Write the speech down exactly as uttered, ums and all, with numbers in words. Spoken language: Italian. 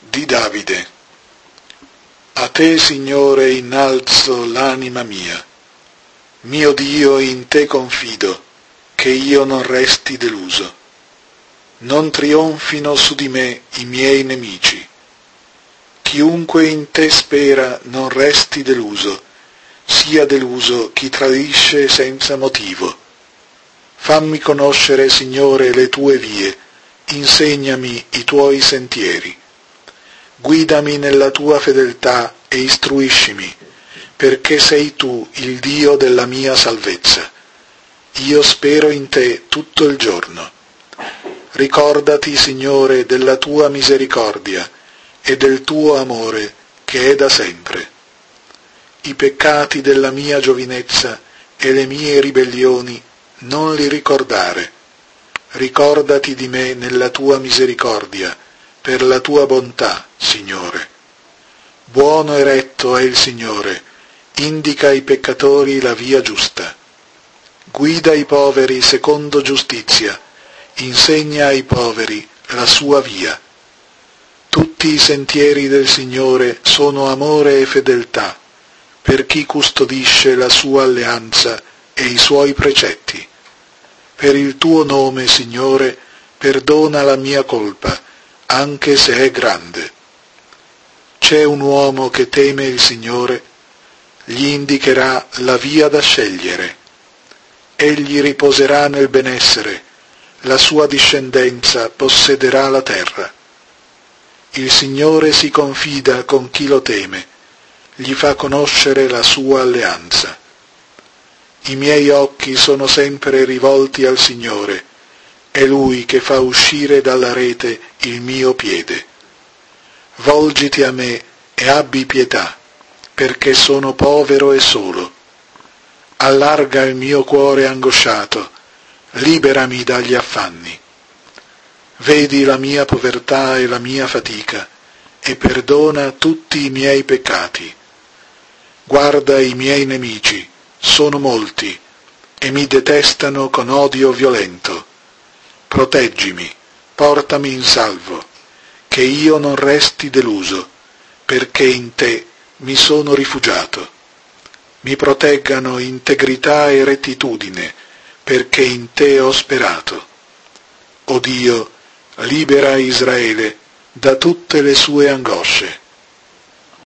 di Davide. A te, Signore, innalzo l'anima mia. Mio Dio, in te confido, che io non resti deluso. Non trionfino su di me i miei nemici. Chiunque in te spera non resti deluso, sia deluso chi tradisce senza motivo. Fammi conoscere, Signore, le tue vie, insegnami i tuoi sentieri. Guidami nella tua fedeltà e istruiscimi, perché sei tu il Dio della mia salvezza. Io spero in te tutto il giorno. Ricordati, Signore, della tua misericordia e del tuo amore che è da sempre. I peccati della mia giovinezza e le mie ribellioni non li ricordare. Ricordati di me nella tua misericordia, per la tua bontà, Signore. Buono e retto è il Signore, indica ai peccatori la via giusta. Guida i poveri secondo giustizia, insegna ai poveri la sua via. Tutti i sentieri del Signore sono amore e fedeltà, per chi custodisce la sua alleanza e i suoi precetti. Per il tuo nome, Signore, perdona la mia colpa, anche se è grande. C'è un uomo che teme il Signore, gli indicherà la via da scegliere. Egli riposerà nel benessere, la sua discendenza possederà la terra. Il Signore si confida con chi lo teme, gli fa conoscere la sua alleanza. I miei occhi sono sempre rivolti al Signore, è Lui che fa uscire dalla rete il mio piede. Volgiti a me e abbi pietà, perché sono povero e solo. Allarga il mio cuore angosciato, liberami dagli affanni. Vedi la mia povertà e la mia fatica, e perdona tutti i miei peccati. Guarda i miei nemici, sono molti, e mi detestano con odio violento. Proteggimi, portami in salvo, che io non resti deluso, perché in te mi sono rifugiato. Mi proteggano integrità e rettitudine, perché in te ho sperato. O Dio, libera Israele da tutte le sue angosce.